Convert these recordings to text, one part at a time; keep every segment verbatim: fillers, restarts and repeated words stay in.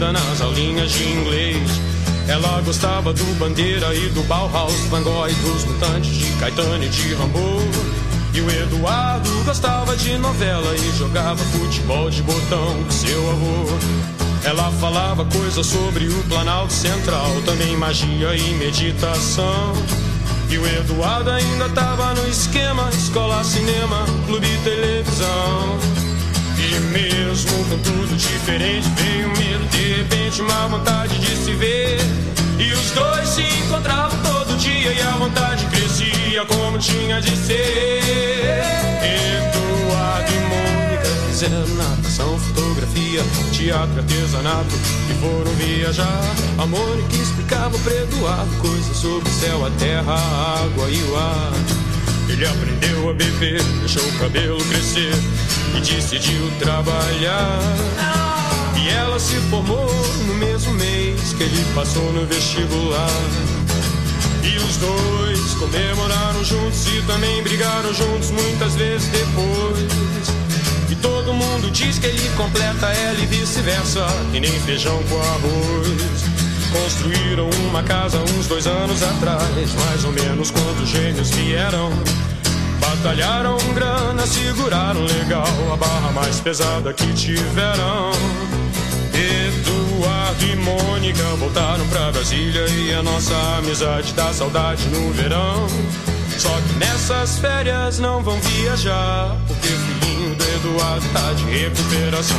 ainda nas aulinhas de inglês. Ela gostava do Bandeira e do Bauhaus, Van Gogh e dos Mutantes, de Caetano e de Rambo. E o Eduardo gostava de novela e jogava futebol de botão com seu avô. Ela falava coisas sobre o Planalto Central, também magia e meditação. E o Eduardo ainda tava no esquema, escola, cinema, clube e televisão. E mesmo com tudo diferente, veio um medo, de repente uma vontade de se ver. E os dois se encontravam todo dia e a vontade crescia como tinha de ser. Eduardo e Mônica fizeram natação, fotografia, teatro, artesanato e foram viajar. A Mônica explicava para Eduardo coisas sobre o céu, a terra, a água e o ar. Ele aprendeu a beber, deixou o cabelo crescer e decidiu trabalhar. E ela se formou no mesmo mês que ele passou no vestibular. E os dois comemoraram juntos e também brigaram juntos muitas vezes depois. E todo mundo diz que ele completa ela e vice-versa, e nem feijão com arroz. Construíram uma casa uns dois anos atrás, mais ou menos quando os gêmeos vieram. Batalharam grana, seguraram legal a barra mais pesada que tiveram. Eduardo e Mônica voltaram pra Brasília e a nossa amizade dá saudade no verão. Só que nessas férias não vão viajar, porque o filhinho do Eduardo tá de recuperação.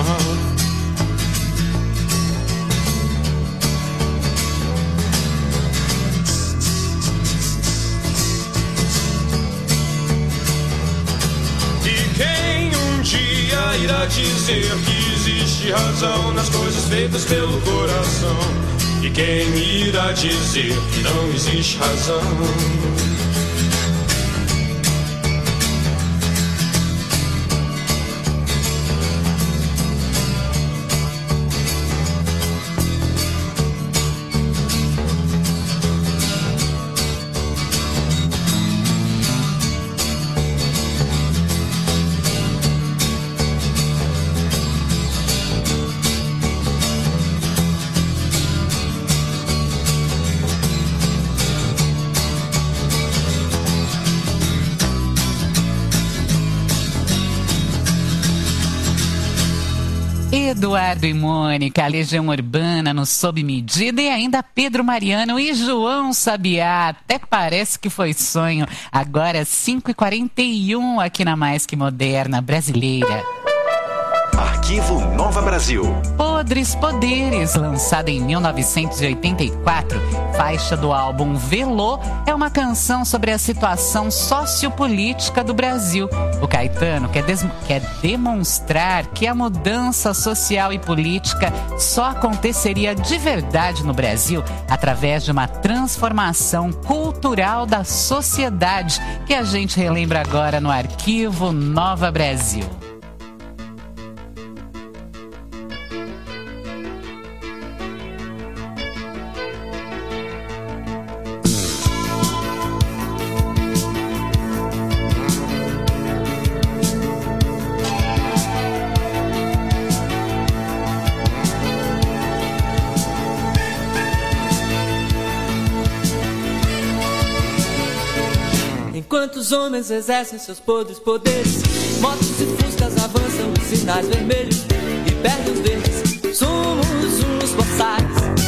Irá dizer que existe razão nas coisas feitas pelo coração. E quem irá dizer que não existe razão? Eduardo e Mônica, a Legião Urbana no Sob Medida e ainda Pedro Mariano e João Sabiá. Até parece que foi sonho. Agora cinco e quarenta e um aqui na Mais Que Moderna Brasileira. Arquivo Nova Brasil. Podres Poderes, lançada em mil novecentos e oitenta e quatro, faixa do álbum Velô, é uma canção sobre a situação sociopolítica do Brasil. O Caetano quer, des- quer demonstrar que a mudança social e política só aconteceria de verdade no Brasil através de uma transformação cultural da sociedade, que a gente relembra agora no Arquivo Nova Brasil. Enquanto os homens exercem seus podres poderes, motos e fuscas avançam os sinais vermelhos e perdem os verdes, somos uns boçais.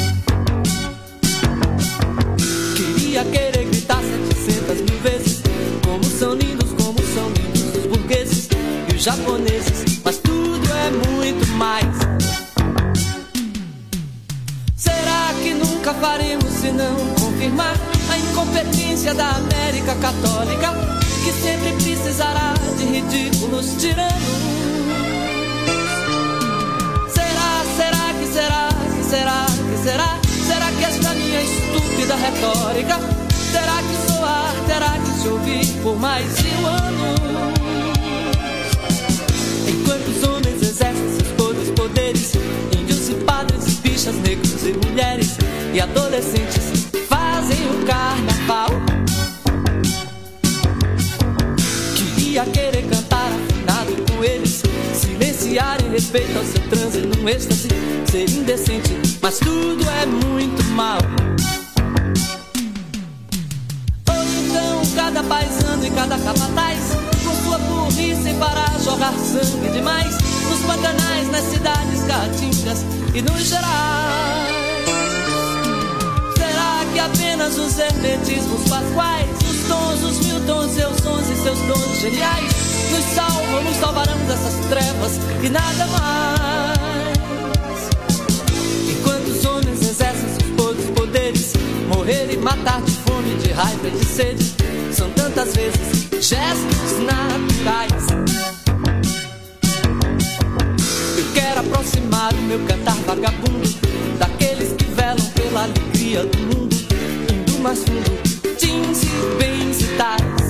Queria querer gritar setecentas mil vezes como são lindos, como são lindos os burgueses e os japoneses, mas tudo é muito mais. Será que nunca faremos se não confirmar a incompetência da América Católica, que sempre precisará de ridículos tiranos? Será, será que será, que será, que será? Será que esta minha estúpida retórica terá que soar, terá que se ouvir por mais mil anos? Enquanto os homens exercem seus podres poderes, índios e padres e bichas, negros e mulheres e adolescentes fazem o carnaval. Queria querer cantar afinado com eles, silenciar em respeito ao seu transe num êxtase, ser indecente mas tudo é muito mal. Ou então cada paisano e cada capataz, com sua burrice sem parar, jogar sangue demais nos pantanais, nas cidades caatingas e nos gerais. Será que apenas os hermetismos pasquais, os tons, os mil tons, seus sons e seus dons geniais, nos salvam, nos salvarão dessas trevas e nada mais? Enquanto os homens exercem seus podres poderes, morrer e matar de fome, de raiva e de sede, são tantas vezes gestos naturais. Eu quero aproximar o meu cantar vagabundo daqueles que velam pela alegria do mundo, indo mais fundo, jeans e bens e tais.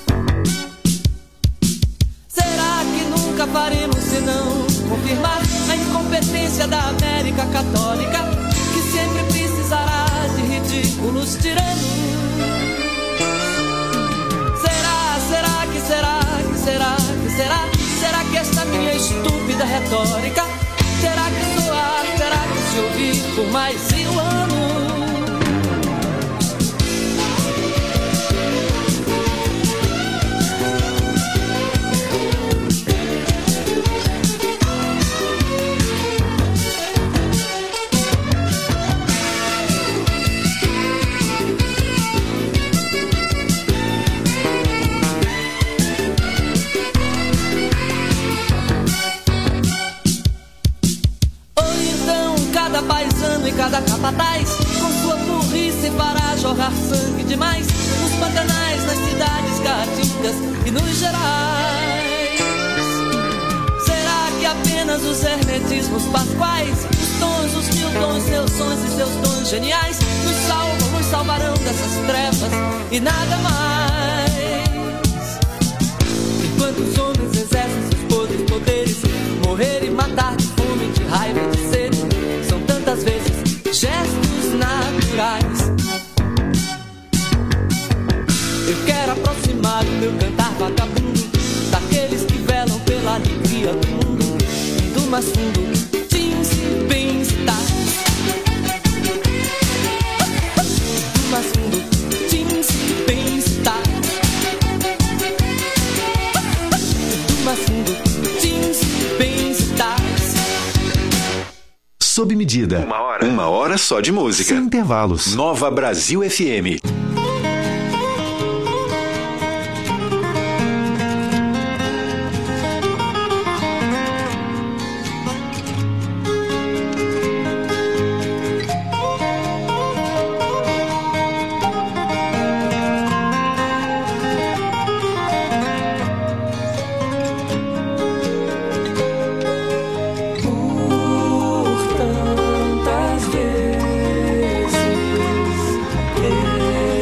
Será que nunca faremos senão confirmar a incompetência da América Católica, que sempre precisará de ridículos tiranos? Será, será que será, que será, que será? Será que esta minha estúpida retórica terá que soar, terá que se ouvir por mais mil anos? Cada capataz, com sua burrice para jogar sangue demais nos pantanais, nas cidades caatingas e nos gerais. Será que apenas os hermetismos pasquais, os tons, os mil tons, seus sons e seus dons geniais, nos salvam, nos salvarão dessas trevas e nada mais? Enquanto os homens exercem seus podres poderes, morrer e matar de fome, de raiva e de sede, são tantas vezes gestos naturais. Eu quero aproximar o meu cantar vagabundo daqueles que velam pela alegria do mundo, do mais fundo, jeans e bens e tais. Do mais fundo, jeans e bens e tais. Do mais fundo, jeans e bens e tais. Sob medida. Uma hora. Uma hora só de música. Sem intervalos. Nova Brasil F M. Tantas vezes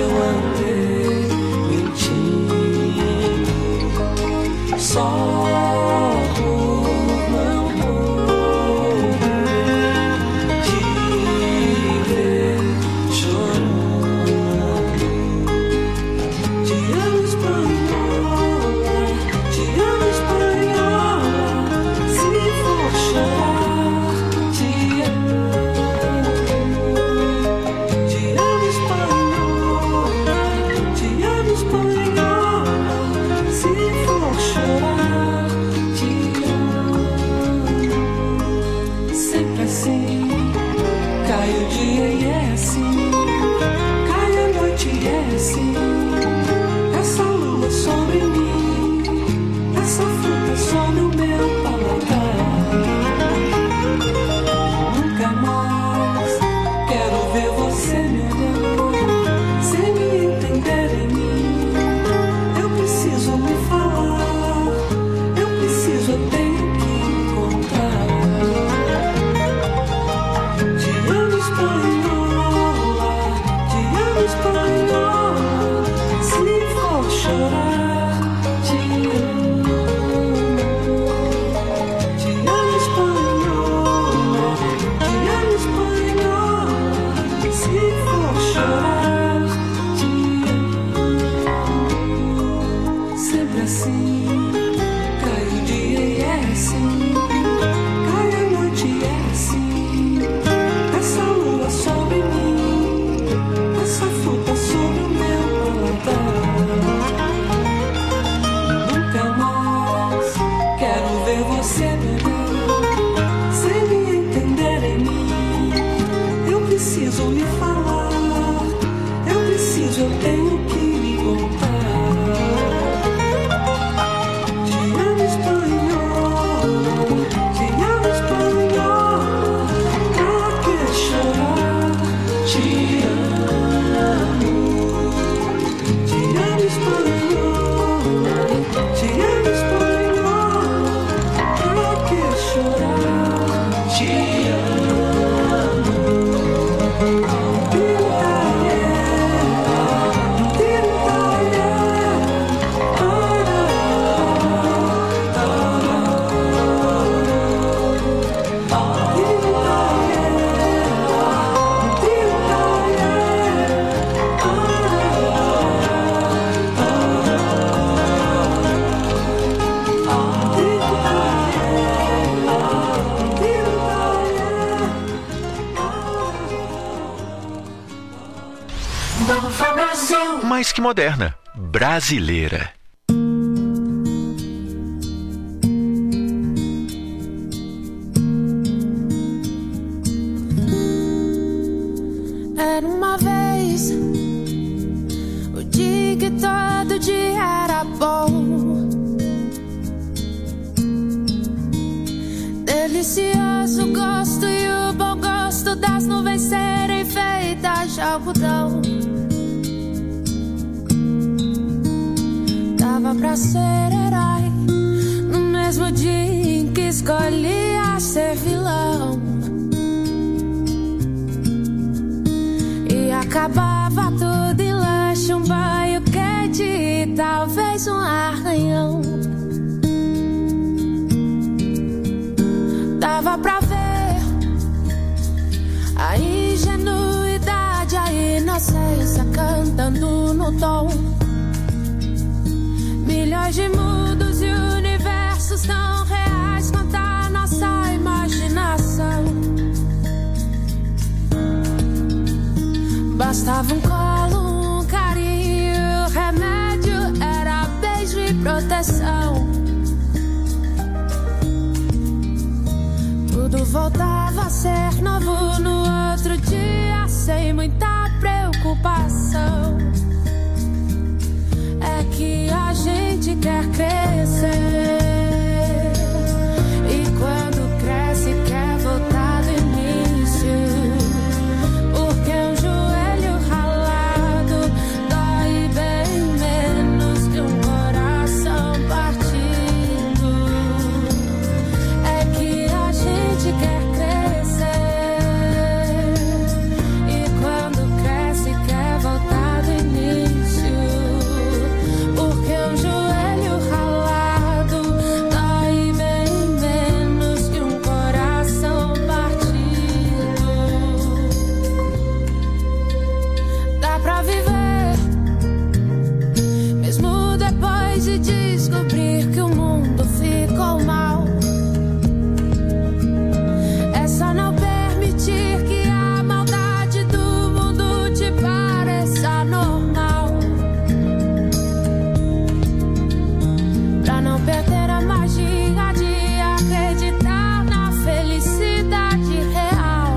preciso lhe falar. Eu preciso, eu tenho que lhe contar. Te amo espanhol, te amo espanhol. Pra que chorar? Te amo, te amo espanhol, te amo espanhol. Pra que chorar? Te amo. Mais que moderna, brasileira. Era uma vez o dia que todo dia era bom, delicioso gosto e o bom gosto das nuvens serem feitas de algodão. Dava pra ser herói no mesmo dia em que escolhia ser vilão. E acabava tudo em lanche, um banho quente e talvez um arranhão. Dava pra ver a ingenuidade, a inocência cantando no tom. Milhões de mundos e universos tão reais quanto a nossa imaginação. Bastava um colo, um carinho, remédio era beijo e proteção. Tudo voltava a ser novo no outro dia, sem muita preocupação. É que a gente quer crescer, e quando cresce quer voltar do início, porque um joelho ralado dói bem menos que um coração partido. É que a gente quer crescer, e quando cresce quer voltar do início, porque um joelho ralado dói bem menos que um coração partido. Dá pra viver mesmo depois de descobrir que o mundo ficou mal. É só não permitir que a maldade do mundo te pareça normal, pra não perder a magia de acreditar na felicidade real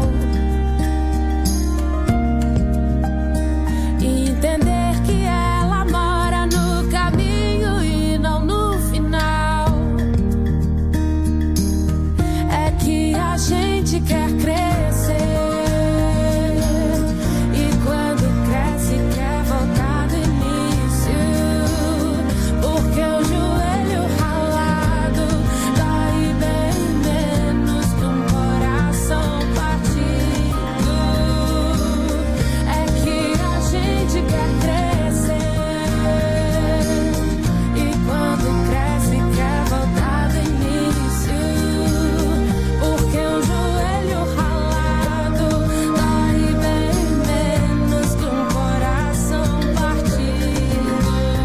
e entender que ela mora no caminho e não no final. É que a gente quer crescer, e quando cresce quer voltar do início, porque o joelho ralado dói bem menos que um coração partido. É que a gente quer crescer, e quando cresce quer voltar do início, porque um joelho ralado dói bem menos que um coração partido.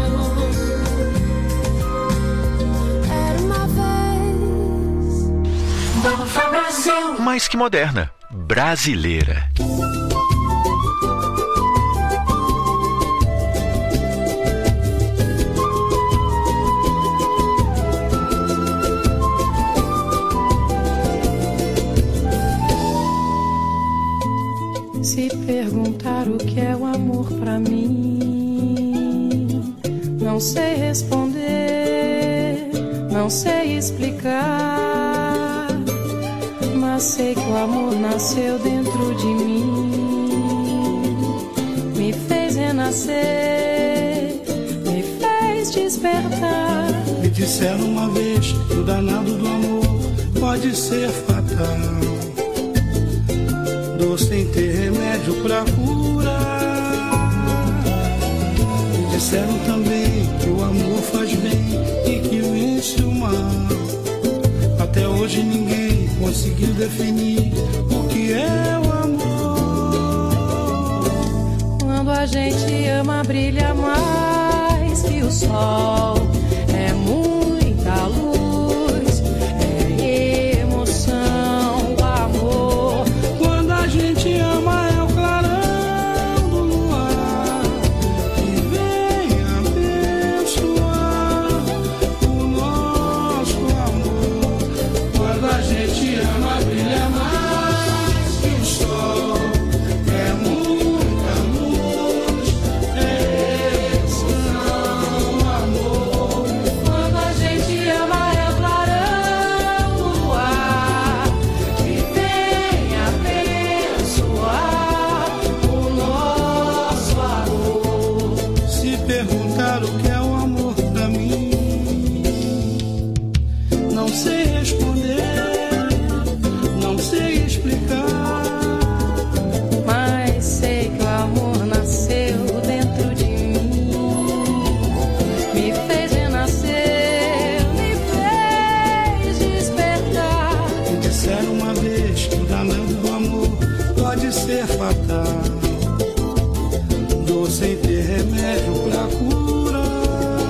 Era uma vez. Mais que moderna, brasileira. Se perguntar o que é o amor pra mim, não sei responder, não sei explicar, mas sei que o amor nasceu dentro de mim, me fez renascer, me fez despertar. Me disseram uma vez que o danado do amor pode ser fatal, dor sem ter remédio pra curar. Me disseram também que o amor faz bem e que vence o mal. Até hoje ninguém conseguiu definir o que é o amor. Quando a gente ama, brilha mais que o sol. É muita luz, é emoção, o amor. Quando a gente ama é o clarão do luar que vem abençoar o nosso amor. Quando a gente ama, brilha mais que o sol. É muita luz, é emoção, o amor. Quando a gente ama é o clarão do luar que vem abençoar o nosso amor. Se perguntar o que é o amor pra mim, não sei responder, não sei explicar. Mas sei que o amor nasceu dentro de mim, me fez renascer, me fez despertar. Me disseram uma vez que o danado do amor pode ser fatal, dor sem ter remédio pra curar.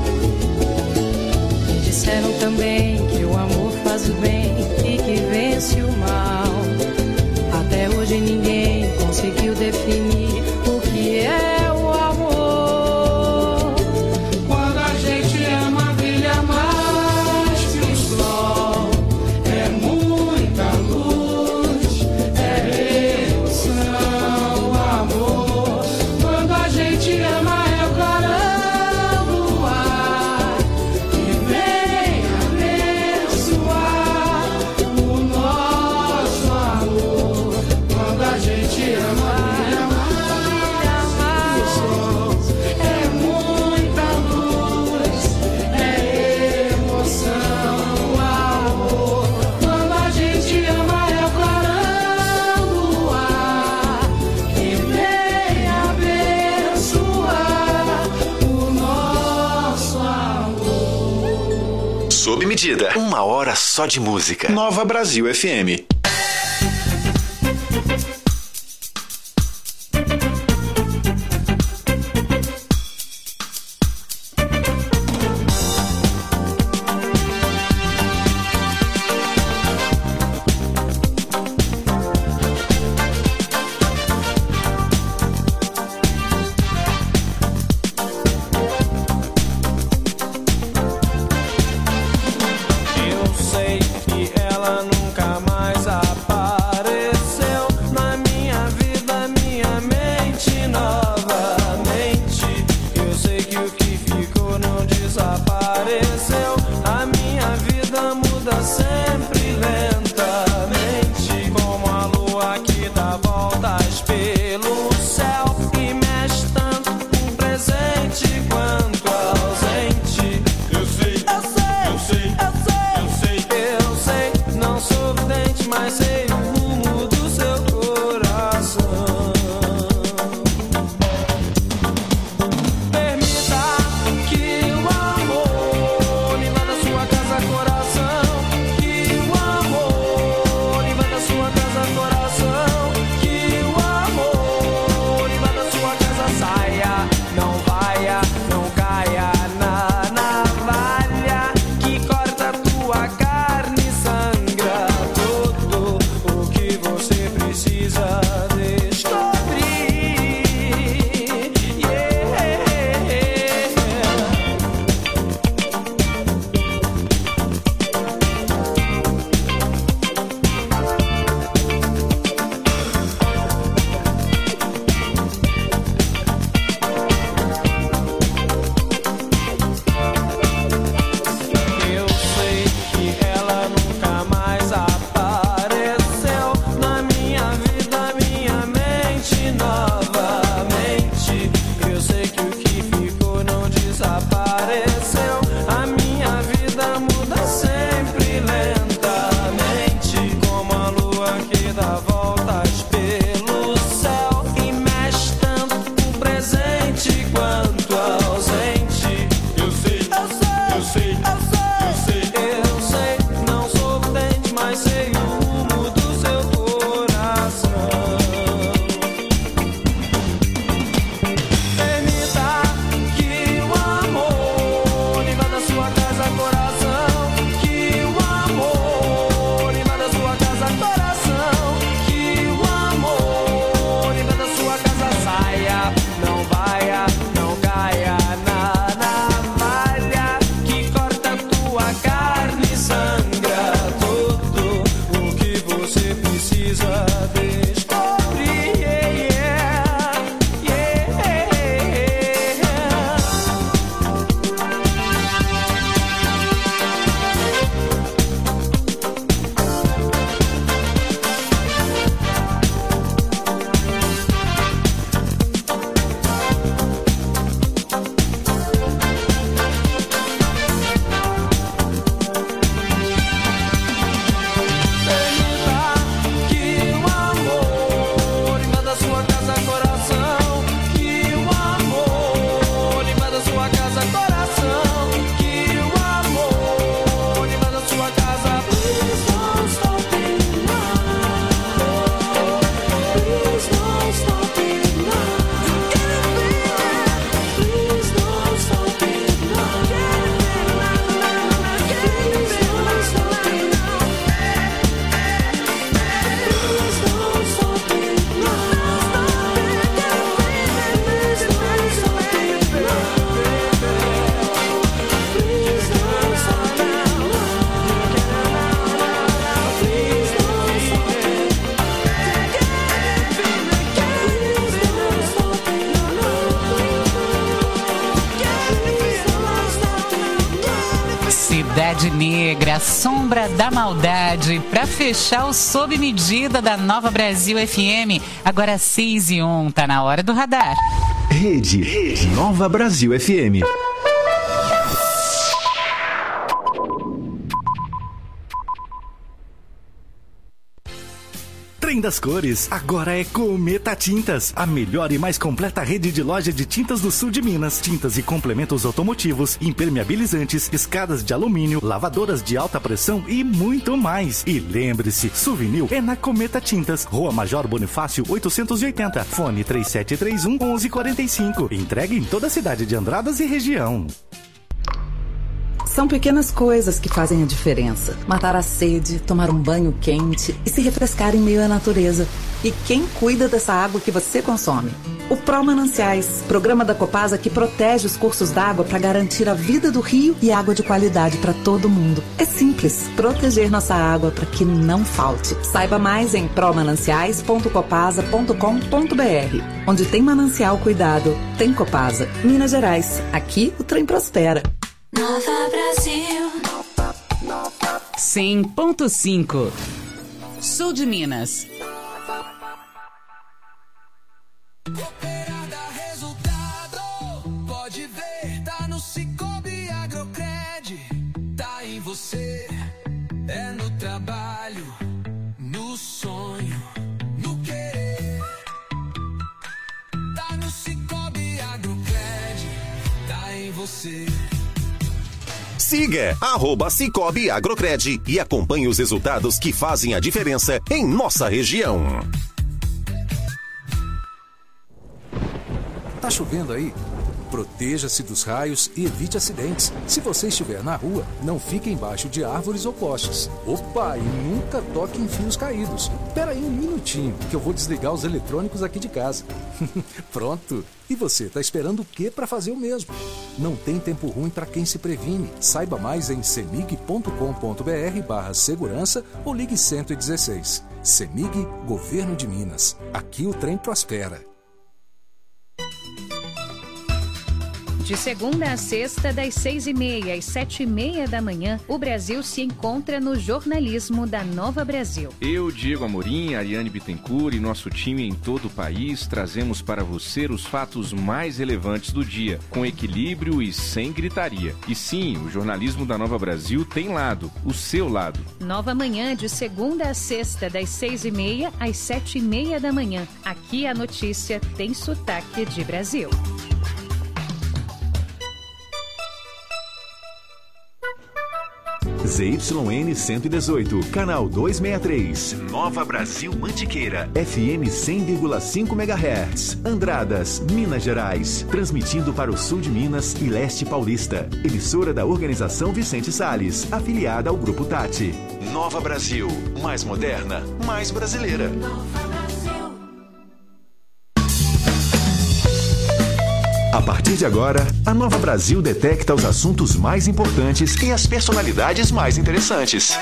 Me disseram também que o amor faz o bem e que vence o mal. Até hoje ninguém conseguiu definir o que é o amor. Quando a gente ama, brilha mais que o sol. É muita luz, é emoção, amor. Quando a gente ama é o clarão do luar que vem abençoar o nosso amor. Quando a gente ama, brilha mais que o sol. É muita luz, é emoção, amor. Quando a gente ama é o clarão do luar que vem abençoar o nosso amor. Sob medida. Uma hora só de música. Nova Brasil F M. Eu sei que ela nunca mais Cidade Negra, a sombra da maldade, pra fechar o Sob Medida da Nova Brasil F M. Agora seis e um, tá na hora do radar. Rede, Rede Nova Brasil F M. Trem das Cores, agora é Cometa Tintas, a melhor e mais completa rede de loja de tintas do sul de Minas. Tintas e complementos automotivos, impermeabilizantes, escadas de alumínio, lavadoras de alta pressão e muito mais. E lembre-se, souvenir é na Cometa Tintas, Rua Major Bonifácio oitocentos e oitenta, fone três sete três um, um um quatro cinco. Entregue em toda a cidade de Andradas e região. São pequenas coisas que fazem a diferença. Matar a sede, tomar um banho quente e se refrescar em meio à natureza. E quem cuida dessa água que você consome? O Pro Mananciais, programa da Copasa que protege os cursos d'água para garantir a vida do rio e água de qualidade para todo mundo. É simples, proteger nossa água para que não falte. Saiba mais em promananciais ponto copasa ponto com ponto br. Onde tem manancial cuidado, tem Copasa. Minas Gerais, aqui o trem prospera. Nova Brasil cem ponto cinco Sul de Minas. Cooperar dá resultado, pode ver, tá no Sicoob Agrocred, tá em você, é no trabalho, no sonho, no querer, tá no Sicoob Agrocred, tá em você. Siga arroba Sicoob Agrocred e acompanhe os resultados que fazem a diferença em nossa região. Tá chovendo aí? Proteja-se dos raios e evite acidentes. Se você estiver na rua, não fique embaixo de árvores ou postes. Opa, e nunca toque em fios caídos. Espera aí um minutinho, que eu vou desligar os eletrônicos aqui de casa. Pronto. E você, tá esperando o quê para fazer o mesmo? Não tem tempo ruim para quem se previne. Saiba mais em semig ponto com ponto br barra segurança ou ligue cento e dezesseis. Semig, Governo de Minas. Aqui o trem prospera. De segunda a sexta, das seis e meia às sete e meia da manhã, o Brasil se encontra no jornalismo da Nova Brasil. Eu, Diego Amorim, Ariane Bittencourt e nosso time em todo o país trazemos para você os fatos mais relevantes do dia, com equilíbrio e sem gritaria. E sim, o jornalismo da Nova Brasil tem lado, o seu lado. Nova Manhã, de segunda a sexta, das seis e meia às sete e meia da manhã. Aqui a notícia tem sotaque de Brasil. Z Y N cento e dezoito, canal duzentos e sessenta e três, Nova Brasil Mantiqueira, F M cem vírgula cinco megahertz, Andradas, Minas Gerais, transmitindo para o sul de Minas e leste paulista. Emissora da Organização Vicente Salles, afiliada ao Grupo Tati. Nova Brasil, mais moderna, mais brasileira. Nova Brasil. A partir de agora, a Nova Brasil detecta os assuntos mais importantes e as personalidades mais interessantes.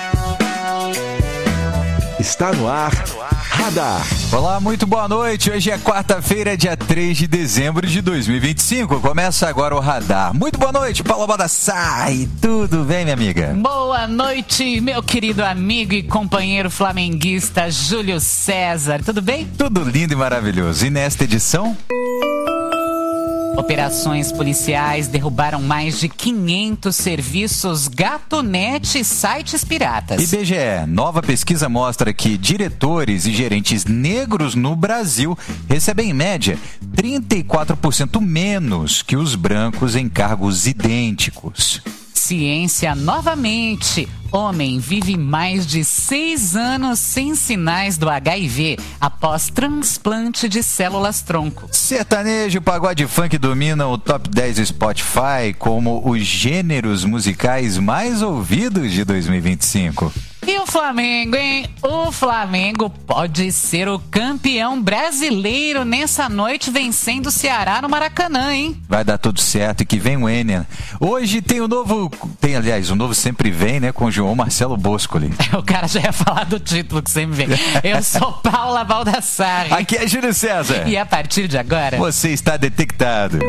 Está no ar, Radar. Olá, muito boa noite. Hoje é quarta-feira, dia três de dezembro de dois mil e vinte e cinco. Começa agora o Radar. Muito boa noite, Paula Baldassarri. Tudo bem, minha amiga? Boa noite, meu querido amigo e companheiro flamenguista Júlio César. Tudo bem? Tudo lindo e maravilhoso. E nesta edição... Operações policiais derrubaram mais de quinhentos serviços Gatonete e sites piratas. I B G E, nova pesquisa mostra que diretores e gerentes negros no Brasil recebem, em média, trinta e quatro por cento menos que os brancos em cargos idênticos. Ciência novamente. Homem vive mais de seis anos sem sinais do H I V após transplante de células-tronco. Sertanejo, pagode e funk dominam o top dez do Spotify como os gêneros musicais mais ouvidos de dois mil e vinte e cinco. E o Flamengo, hein? O Flamengo pode ser o campeão brasileiro nessa noite, vencendo o Ceará no Maracanã, hein? Vai dar tudo certo e que vem o Enen. Hoje tem o novo... Tem, aliás, o novo sempre vem, né? Com o João Marcelo Boscoli. O cara já ia falar do título que sempre vem. Eu sou Paula Baldassarri. Aqui é Júlio César. E a partir de agora... Você está detectado.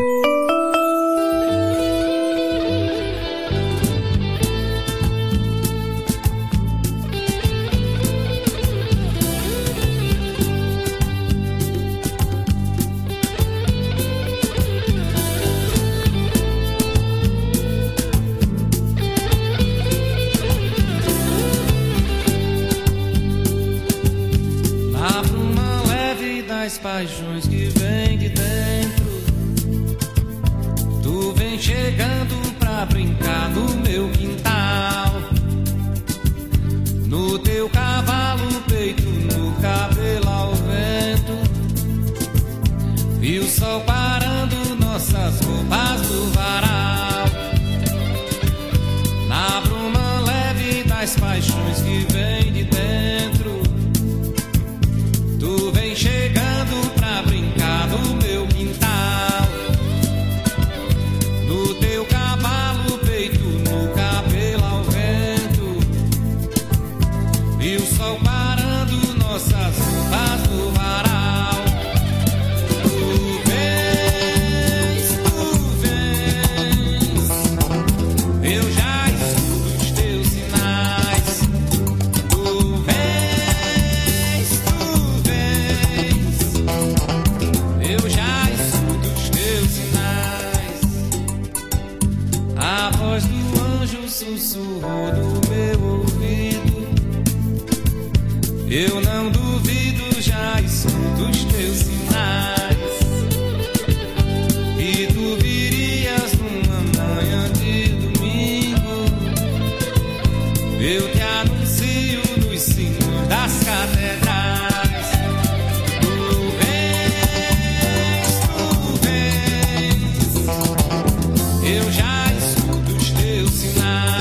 das paixões que vem de dentro. Tu vem chegando pra brincar no meu quintal. No teu cavalo, peito, no cabelo ao vento. E o sol parando nossas roupas no varal. Na bruma leve das paixões que vem de dentro. Tu vem chegando pra brincar no meu quintal. No teu cavalo, peito, no cabelo ao vento. E o sol parando nossas roupas no varal. Sussurrou no meu ouvido. Eu não duvido, já escuto os teus sinais. E tu virias numa manhã de domingo. Eu te anuncio nos sinos das catedrais. Tu vens, tu vens. Eu já escuto os teus sinais.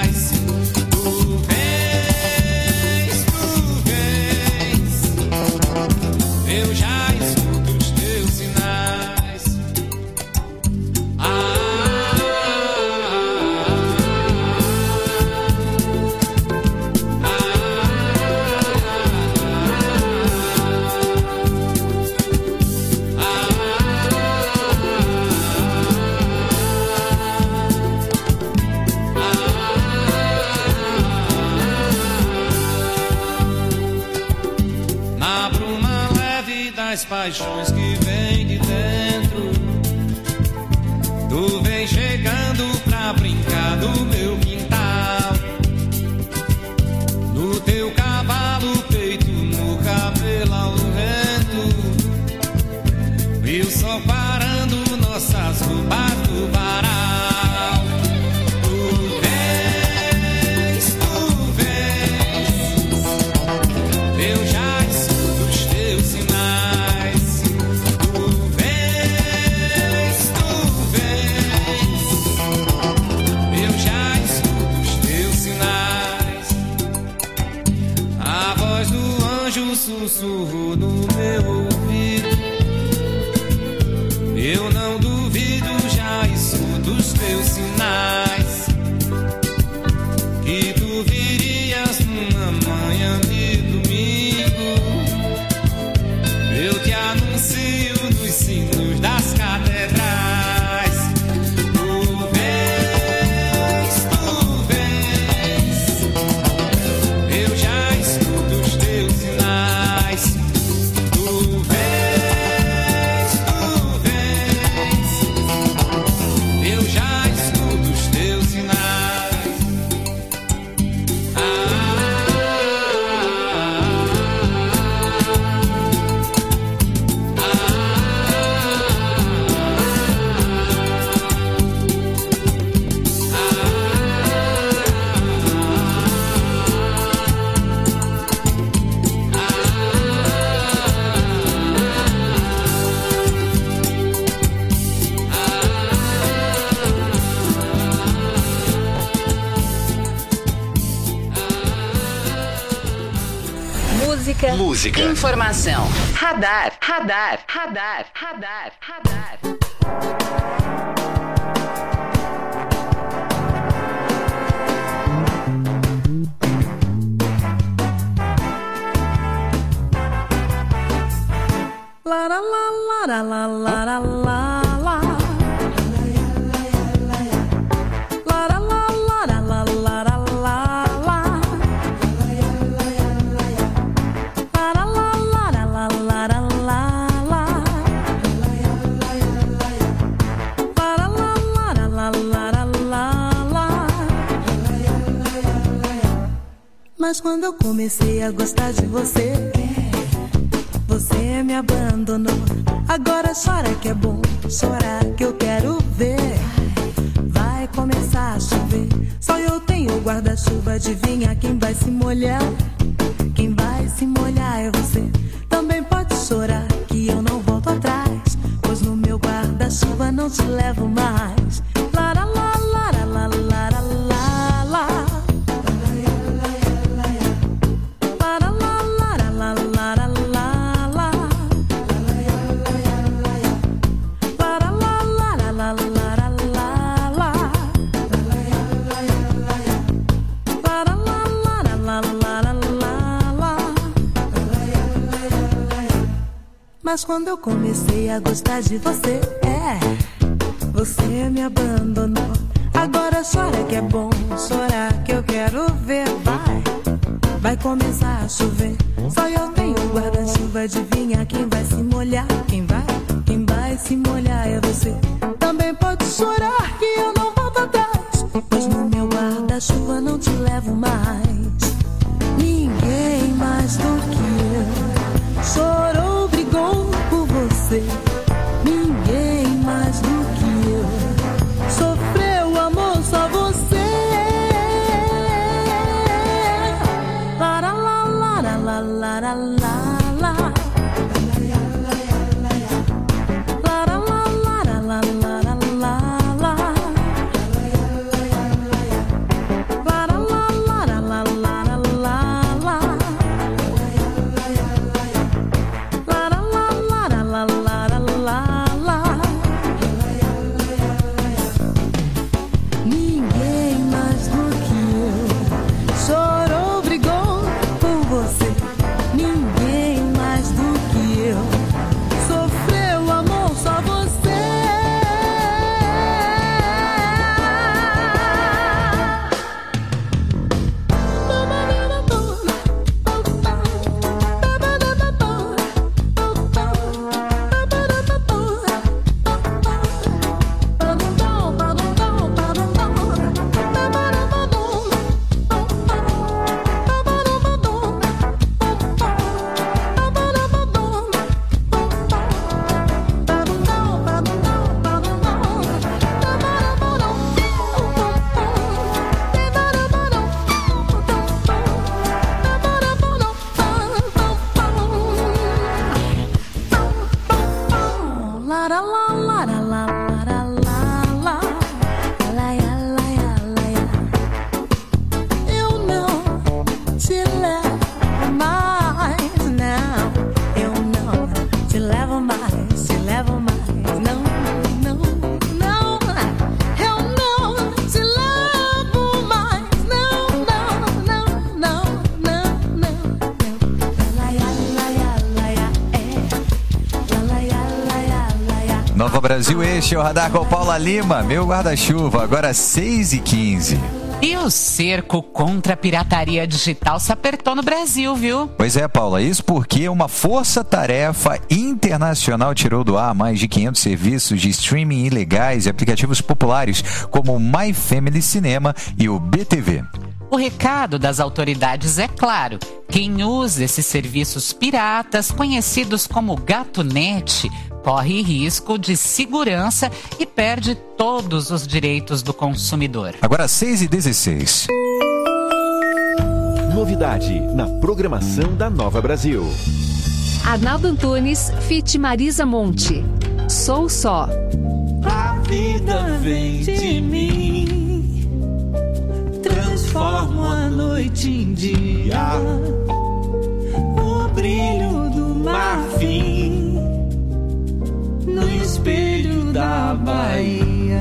As paixões que vem de dentro. Tu vem chegando pra brincar no meu quintal. No teu cavalo, peito, no cabelo ao vento. E o sol parando nossas roupas no varal. Sussurro no meu ouvido. Eu não duvido, já escuto os teus sinais. Que tu virias numa manhã de domingo. Eu te anuncio nos sinos das catedrais. Tu vens, tu vens. Eu já escuto os teus sinais. Música. Informação. Radar. Radar. Radar. Radar. Radar. La la la la la la la la. Mas quando eu comecei a gostar de você, você Você me abandonou, agora chora que é bom, chora que eu quero ver. Vai começar a chover, só eu tenho guarda-chuva, adivinha quem vai se molhar? Quem vai se molhar é você. Também pode chorar que eu não volto atrás, pois no meu guarda-chuva não te levo mais. Lara, la, lara, la, lara, la, la. Lara, la, lara, la, lara, la, la. Lara, la, lara, la, lara, la, la. Lara, la, lara, la, lara, la, la. Mas quando eu comecei a gostar de você, é, você me abandonou. Agora chora que é bom, chorar que eu quero ver. Vai, vai começar a chover, só eu tenho guarda-chuva, adivinha quem vai se molhar? Quem vai, quem vai se molhar é você. Também pode chorar que eu não volto atrás, pois no meu guarda-chuva não te levo mais. Ninguém mais do que eu chorou, brigou por você. Ninguém mais do que eu sofreu amor, só você. Lara, la, lara, la, lara, la, la. Lara, la, lara, la, lara, la, la. Lara, la, lara, la, lara, la, la. Lara, la, lara, la, lara, la, la. Ninguém mais do que eu chorou, brigou por você. Ninguém mais do que eu sofreu amor, só você. Lara, la, lara, la, lara, la, la. Laia, laia, laia. Eu não te levo mais, não. Eu não te levo mais, te levo mais, não, não, não. Eu não te levo mais, não, não, não, não, não, não. Laia, laia, laia, é. Laia, laia, laia. Nova Brasil, este é o Radar com Paula Lima, meu guarda-chuva, agora seis e quinze. E o cerco contra a pirataria digital se apertou no Brasil, viu? Pois é, Paula, isso porque uma força-tarefa internacional tirou do ar mais de quinhentos serviços de streaming ilegais e aplicativos populares como o My Family Cinema e o B T V. O recado das autoridades é claro: quem usa esses serviços piratas, conhecidos como GatoNet, corre risco de segurança e perde todos os direitos do consumidor. Agora seis e dezesseis. Novidade na programação da Nova Brasil. Arnaldo Antunes, feat. Marisa Monte. Sou Só. A vida vem de mim, transformo a noite em dia, o brilho do marfim no espelho da Bahia.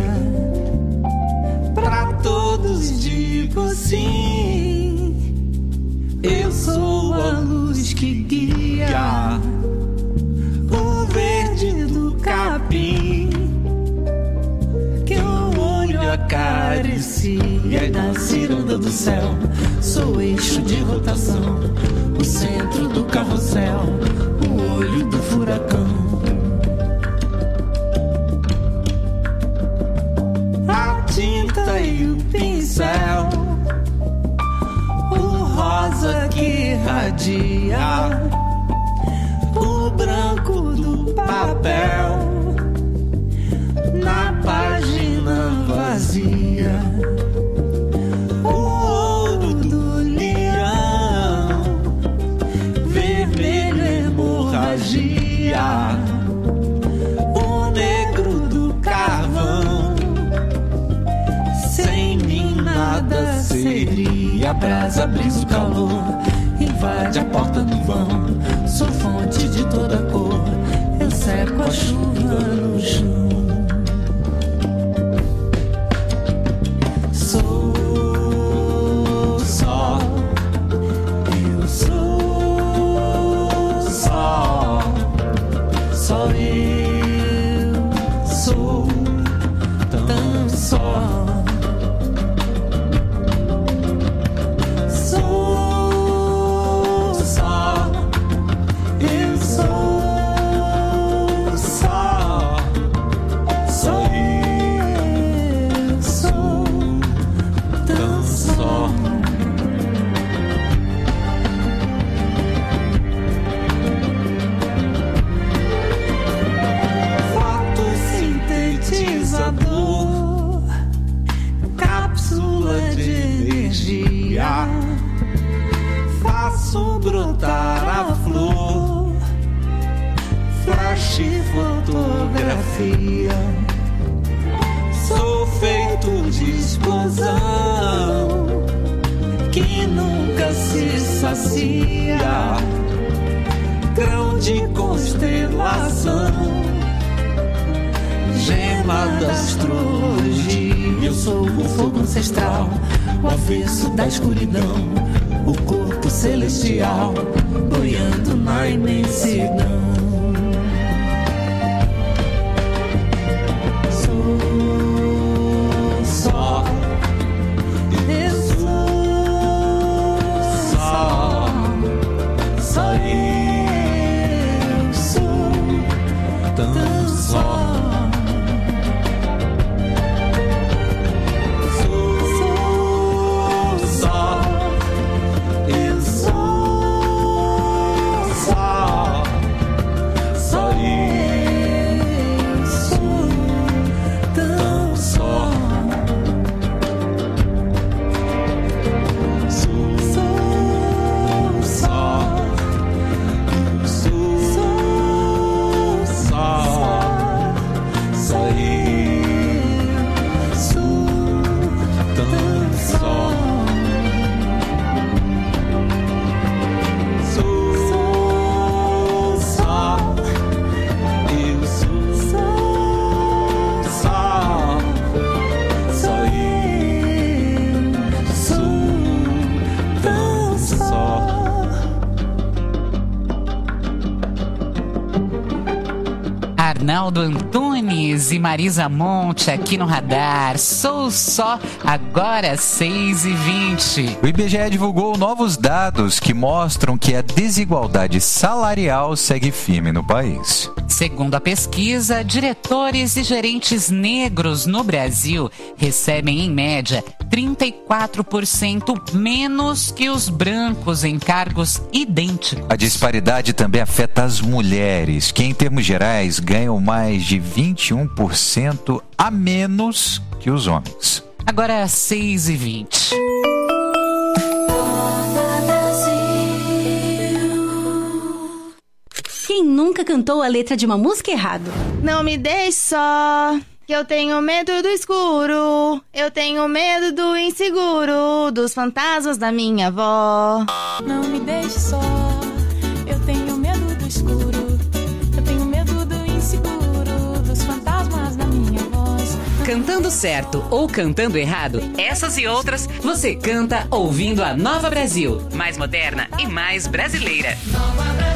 Pra todos digo sim, eu sou a luz que guia o verde do capim que o olho acaricia. Da ciranda do céu sou eixo de rotação, o centro do carrossel, o olho do furacão. A tinta e o pincel, o rosa que irradia, o branco papel, na página vazia, o ouro do leão, vermelho hemorragia, o negro do carvão. Sem mim nada seria, a brasa brisa o calor, invade a porta do vão, sou fonte de toda cor, eu seco a chuva no chão. Sou só, eu sou só, só eu sou tão só. Faço brotar a flor, flash fotografia, sou feito de explosão que nunca se sacia, grão de constelação, gema da astrologia. Eu sou o fogo ancestral, o avesso da escuridão, o corpo celestial, boiando na imensidão. Sou só, eu sou só, só eu sou tão só. Arnaldo Antunes e Marisa Monte aqui no Radar. Sou só, agora seis e vinte. O I B G E divulgou novos dados que mostram que a desigualdade salarial segue firme no país. Segundo a pesquisa, diretores e gerentes negros no Brasil recebem, em média, trinta e quatro por cento menos que os brancos em cargos idênticos. A disparidade também afeta as mulheres, que, em termos gerais, ganham mais de vinte e um por cento a menos que os homens. Agora, seis e vinte. Quem nunca cantou a letra de uma música errado? Não me deixe só, que eu tenho medo do escuro. Eu tenho medo do inseguro, dos fantasmas da minha avó. Não me deixe só, eu tenho medo do escuro. Eu tenho medo do inseguro, dos fantasmas da minha voz. Cantando certo ou cantando errado, essas e outras você canta ouvindo a Nova Brasil. Mais moderna e mais brasileira. Nova Brasil.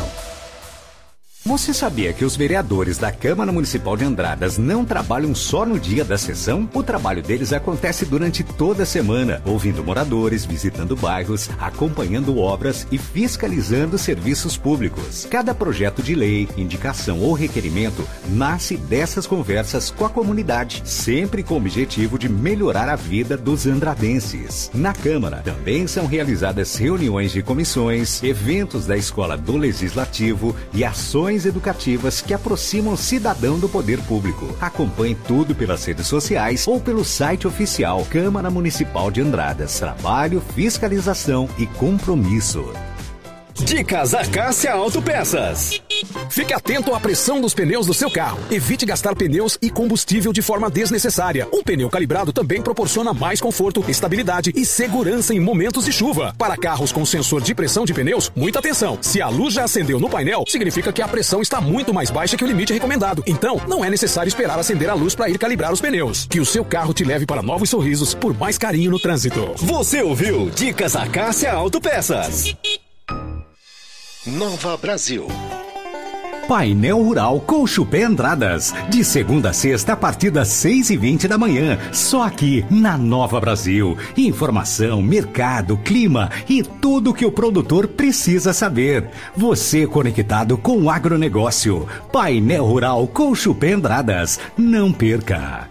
Você sabia que os vereadores da Câmara Municipal de Andradas não trabalham só no dia da sessão? O trabalho deles acontece durante toda a semana, ouvindo moradores, visitando bairros, acompanhando obras e fiscalizando serviços públicos. Cada projeto de lei, indicação ou requerimento nasce dessas conversas com a comunidade, sempre com o objetivo de melhorar a vida dos andradenses. Na Câmara também são realizadas reuniões de comissões, eventos da Escola do Legislativo e ações ações educativas que aproximam o cidadão do poder público. Acompanhe tudo pelas redes sociais ou pelo site oficial Câmara Municipal de Andradas. Trabalho, fiscalização e compromisso. Dicas Acácia Autopeças. Fique atento à pressão dos pneus do seu carro. Evite gastar pneus e combustível de forma desnecessária. Um pneu calibrado também proporciona mais conforto, estabilidade e segurança em momentos de chuva. Para carros com sensor de pressão de pneus, muita atenção. Se a luz já acendeu no painel, significa que a pressão está muito mais baixa que o limite recomendado. Então, não é necessário esperar acender a luz para ir calibrar os pneus. Que o seu carro te leve para novos sorrisos por mais carinho no trânsito. Você ouviu Dicas Acácia Autopeças. Nova Brasil. Painel Rural com Chupé Andradas. De segunda a sexta, a partir das seis e vinte da manhã. Só aqui, na Nova Brasil. Informação, mercado, clima e tudo que o produtor precisa saber. Você conectado com o agronegócio. Painel Rural com Chupé Andradas. Não perca.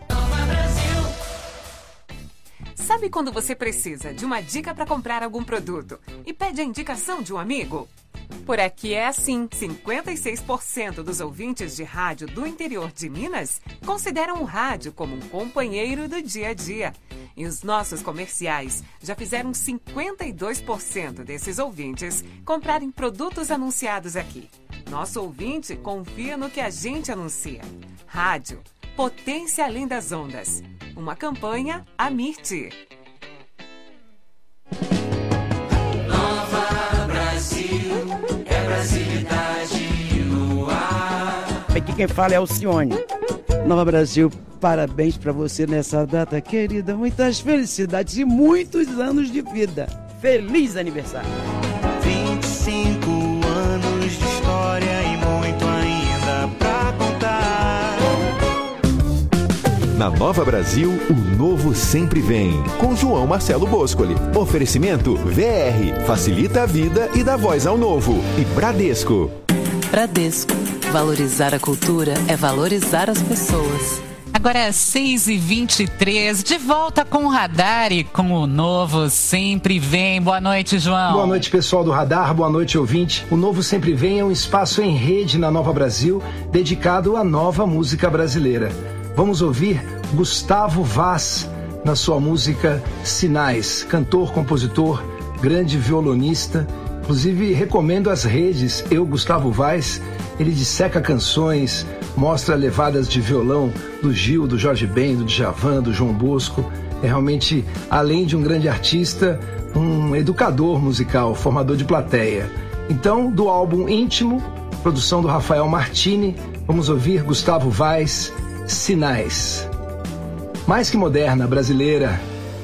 Sabe quando você precisa de uma dica para comprar algum produto e pede a indicação de um amigo? Por aqui é assim. cinquenta e seis por cento dos ouvintes de rádio do interior de Minas consideram o rádio como um companheiro do dia a dia. E os nossos comerciais já fizeram cinquenta e dois por cento desses ouvintes comprarem produtos anunciados aqui. Nosso ouvinte confia no que a gente anuncia. Rádio, potência além das ondas. Uma campanha Amirte. Nova Brasil, é brasilidade no ar. Aqui quem fala é Alcione. Nova Brasil, parabéns pra você nessa data querida. Muitas felicidades e muitos anos de vida. Feliz aniversário. vinte e cinco anos de história e muito ainda pra contar. Na Nova Brasil, o novo sempre vem. Com João Marcelo Boscoli. Oferecimento V R. Facilita a vida e dá voz ao novo. E Bradesco. Bradesco. Valorizar a cultura é valorizar as pessoas. Agora é seis e vinte e três, de volta com o Radar e com o novo Sempre Vem. Boa noite, João. Boa noite, pessoal do Radar. Boa noite, ouvinte. O Novo Sempre Vem é um espaço em rede na Nova Brasil, dedicado à nova música brasileira. Vamos ouvir Gustavo Vaz na sua música Sinais. Cantor, compositor, grande violonista. Inclusive, recomendo as redes. Eu, Gustavo Vaz, ele disseca canções, mostra levadas de violão do Gil, do Jorge Ben, do Djavan, do João Bosco. É realmente, além de um grande artista, um educador musical, formador de plateia. Então, do álbum Íntimo, produção do Rafael Martini, vamos ouvir Gustavo Vaz, Sinais. Mais que moderna, brasileira.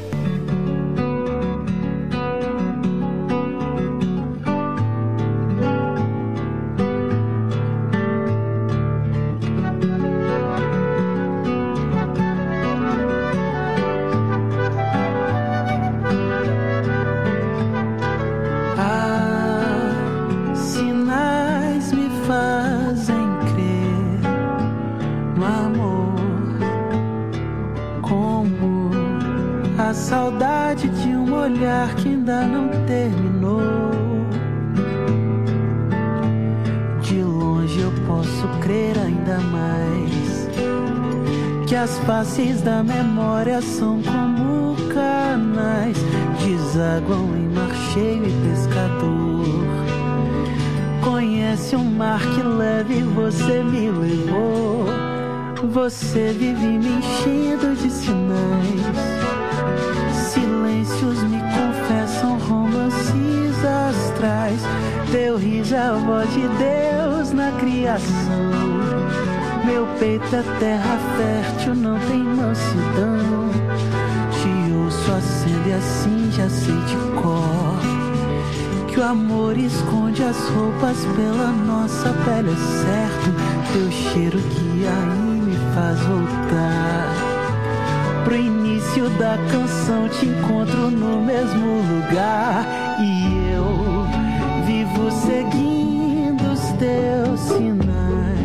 Faces da memória são como canais, desaguam em mar cheio e pescador. Conhece um mar que leve, você me levou. Você vive me enchendo de sinais. Silêncios me confessam romances astrais. Teu riso é a voz de Deus na criação. Meu peito é terra fértil, não tem mansidão. Te ouço, acende assim, já sei de cor que o amor esconde as roupas pela nossa pele, é certo. Teu cheiro que aí me faz voltar pro início da canção. Te encontro no mesmo lugar e eu vivo seguindo os teus sinais.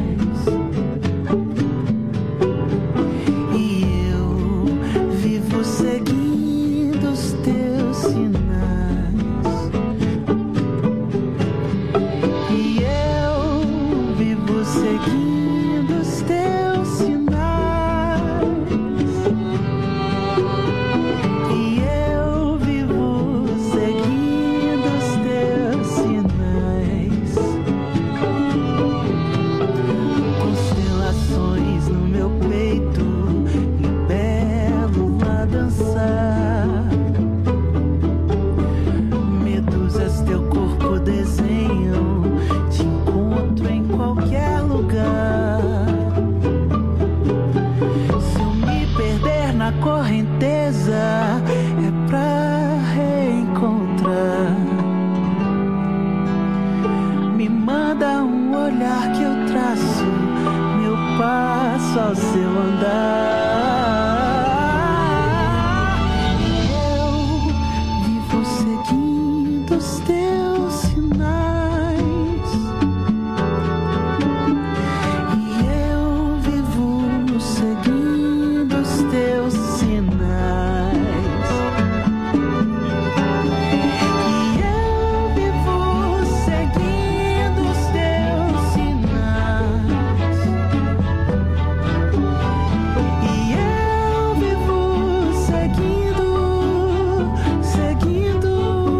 Seguindo os teus sinais. E eu vivo seguindo os teus sinais. E eu vivo seguindo os teus sinais. Constelações no meu peito, belo a dançar. Medusas teu corpo desenham, te encontro em qualquer lugar. Se eu me perder na correnteza, é pra reencontrar. Me manda um olhar que eu traço meu passo ao seu andar. Os teus sinais, e eu vivo seguindo os teus sinais, e eu vivo seguindo os teus sinais, e eu vivo seguindo, seguindo.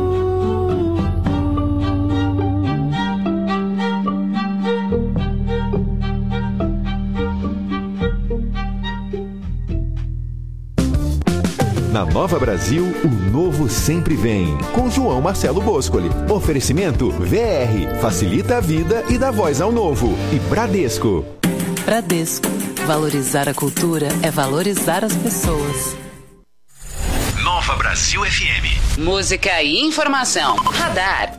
Na Nova Brasil, o novo sempre vem. Com João Marcelo Boscoli. Oferecimento V R. Facilita a vida e dá voz ao novo. E Bradesco. Bradesco. Valorizar a cultura é valorizar as pessoas. Nova Brasil F M. Música e informação. Radar.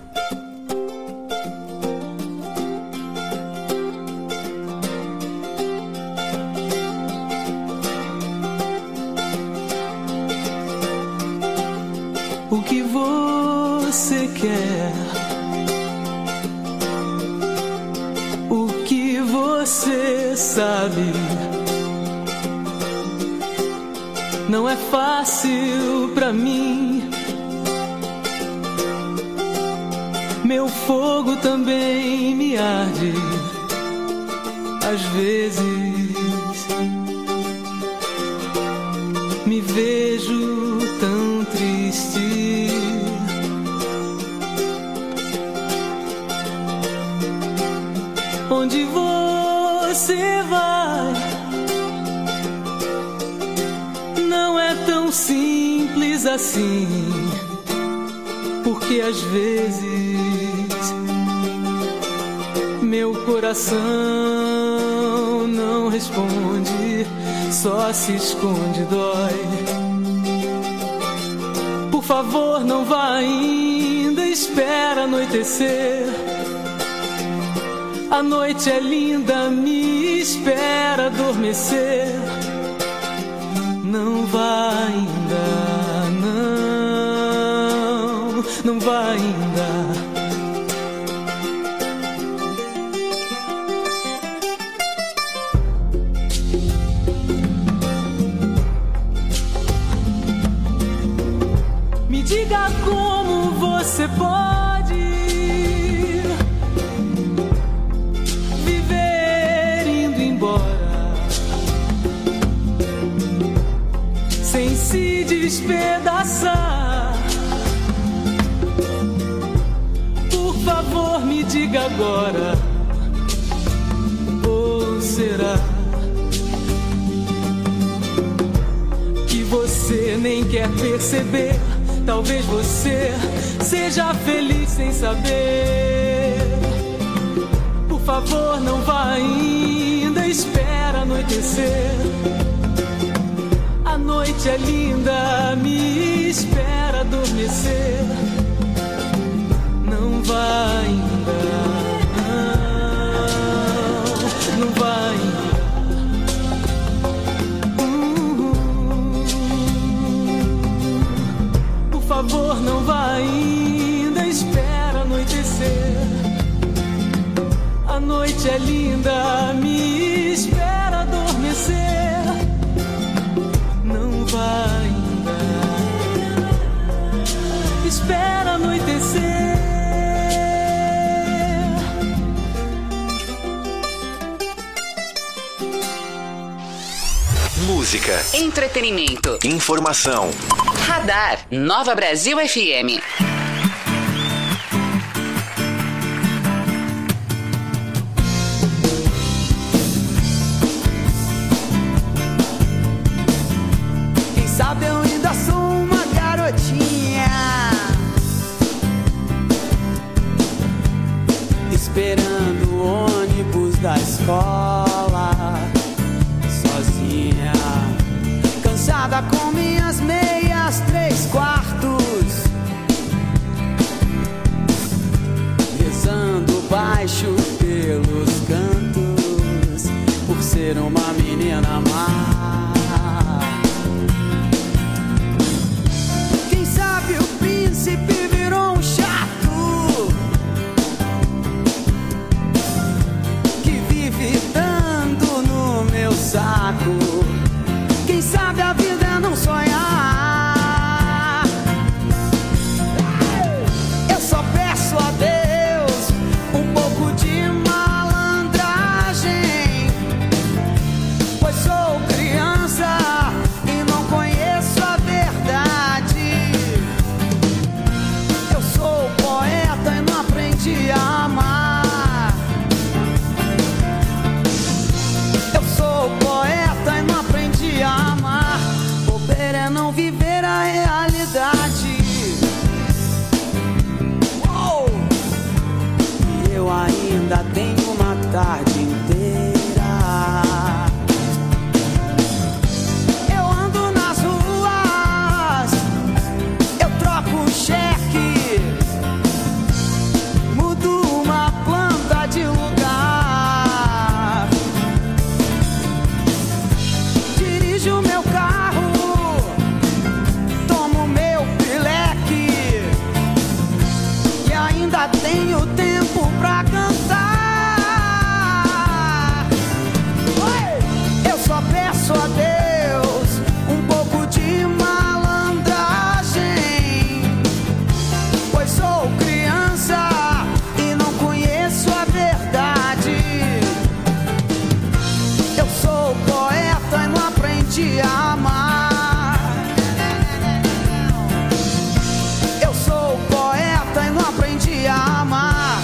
O que você quer? O que você sabe? Não é fácil pra mim. Meu fogo também me arde. Às vezes me vejo tão triste. Onde você vai? Não é tão simples assim, porque às vezes meu coração não responde, só se esconde, dói. Por favor, não vá ainda, espera anoitecer. A noite é linda, me espera adormecer. Não vá ainda, não, não vá ainda. Me diga como você pode viver indo embora sem se despedaçar. Por favor, me diga agora. Ou será que você nem quer perceber? Talvez você seja feliz sem saber. Por favor, não vá ainda, espera anoitecer. A noite é linda, me espera adormecer. Não vá ainda, não, não vá ainda. Por favor, não vá ainda, espera anoitecer. A noite é linda, me espera adormecer. Não vá ainda, espera anoitecer. Música, Entretenimento. informação. Radar. Nova Brasil F M. Quem sabe eu ainda sou uma garotinha, esperando o ônibus da escola, sozinha, cansada com minhas meias três quartos, rezando baixo pelos cantos, por ser uma menina má. Quem sabe o príncipe virou um chato, que vive dando no meu saco. Quem sabe a vida é não sonhar. Eu só peço a Deus um pouco de malandragem, pois sou criança e não conheço a verdade. Eu sou poeta e não aprendi a amar. Eu sou poeta e não aprendi a amar. Bobeira é não viver a realidade. Uou! E eu ainda tenho uma tarde inteira. Eu ando nas ruas, eu troco um cheque, mudo uma planta de lugar, dirijo meu carro, tomo meu pileque e ainda tenho tempo pra cantar. Oi! Eu só peço a Deus um pouco de malandragem, pois sou criança e não conheço a verdade. Eu sou poeta e não aprendi a amar. Eu sou poeta e não aprendi a amar.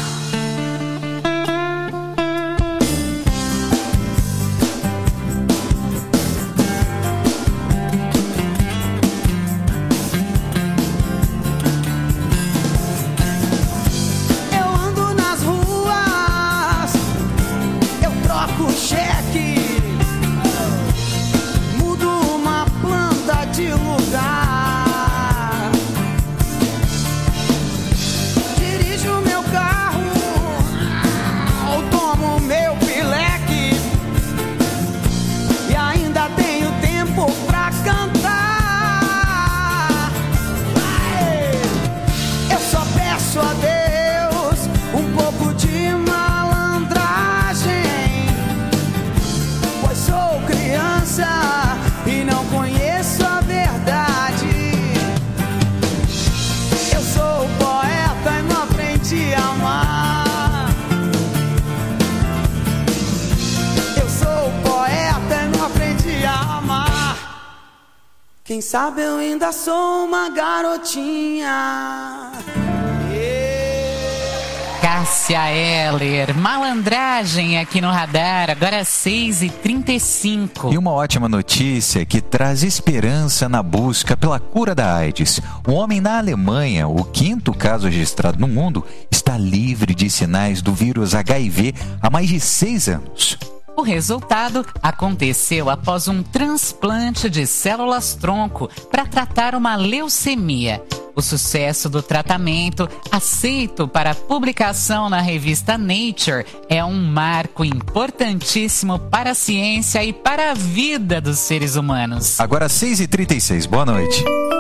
Eu ando nas ruas, eu troco cheque, mudo uma planta de lugar, dirijo meu carro, eu tomo meu pileque e ainda tenho tempo pra cantar. Ai! Eu só peço a Deus um pouco de malandragem, pois sou criança e não conheço a verdade. Eu sou poeta e não aprendi a amar. Eu sou poeta e não aprendi a amar. Quem sabe eu ainda sou uma garotinha. Cássia Eller, Malandragem aqui no Radar, agora seis e trinta e cinco. E uma ótima notícia que traz esperança na busca pela cura da AIDS. Um homem na Alemanha, o quinto caso registrado no mundo, está livre de sinais do vírus H I V há mais de seis anos. O resultado aconteceu após um transplante de células-tronco para tratar uma leucemia. O sucesso do tratamento, aceito para publicação na revista Nature, é um marco importantíssimo para a ciência e para a vida dos seres humanos. Agora seis e trinta e seis, boa noite.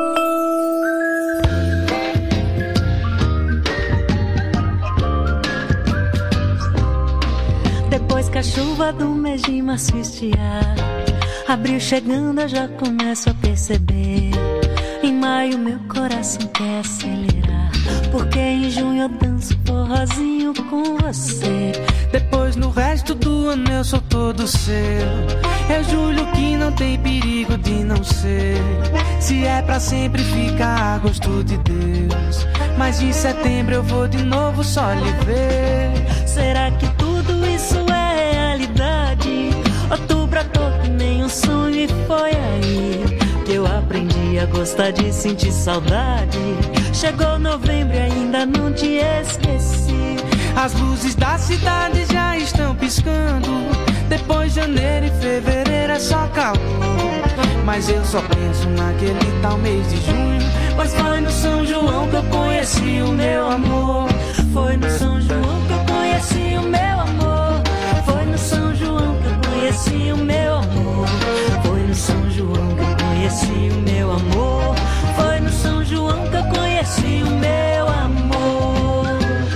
Depois que a chuva do mês de março estiar, abril chegando eu já começo a perceber. Em maio meu coração quer acelerar. porque em junho eu danço forrozinho com você. Depois no resto do ano eu sou todo seu. É julho que não tem perigo de não ser. Se é pra sempre ficar a gosto de Deus. Mas em setembro eu vou de novo só lhe ver. Será que tudo isso é realidade? Outubro à toa que nem um sonho e foi aí que eu aprendi a gostar de sentir saudade. Chegou novembro e ainda não te esqueci. As luzes da cidade já estão piscando. Depois janeiro e fevereiro é só calor. Mas eu só penso naquele tal mês de junho. Pois foi no São João que eu conheci o meu amor. Foi no São João que eu conheci o meu amor. Foi no São João que eu conheci o meu amor. Foi no São João que eu conheci o meu amor. Foi no São João que eu conheci o meu amor.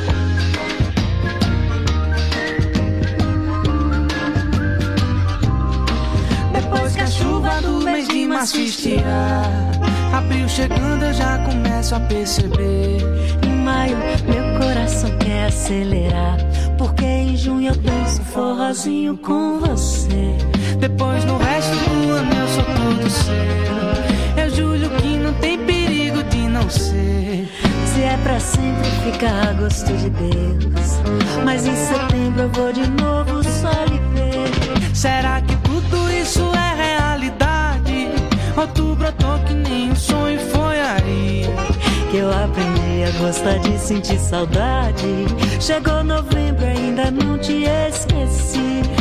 Depois que a chuva do mês de março estiar, abril chegando eu já começo a perceber. Em maio meu coração quer acelerar, porque em junho eu danço forrozinho com você. Depois no resto do ano eu sou todo seu. É julho que não tem perigo de não ser. Se é pra sempre ficar a gosto de Deus. Mas em setembro eu vou de novo só lhe ver. Será que tudo isso é realidade? Outubro eu tô que nem um sonho foi aí que eu aprendi a gostar de sentir saudade. Chegou novembro ainda não te esqueci.